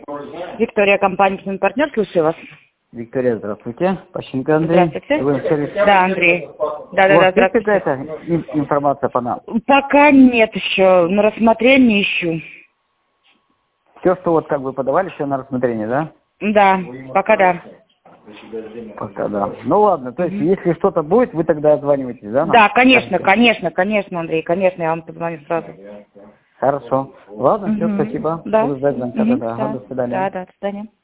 Виктория, компания «Партнер», слушаю вас. Виктория, здравствуйте. Пащенко Андрей. Здравствуйте. Да, Андрей. Да, здравствуйте. Есть какая-то информация по нам? Пока нет еще, на рассмотрение ищу. Все, что вот как бы подавали, все на рассмотрение, да? Да, пока да. Пока да. Ну ладно, то есть если что-то будет, вы тогда отзваниваетесь, да? Да, конечно, Андрей, конечно, я вам позвоню сразу. Хорошо. Ладно, все, спасибо. Да. Буду ждать звонка. Да. До свидания. До свидания.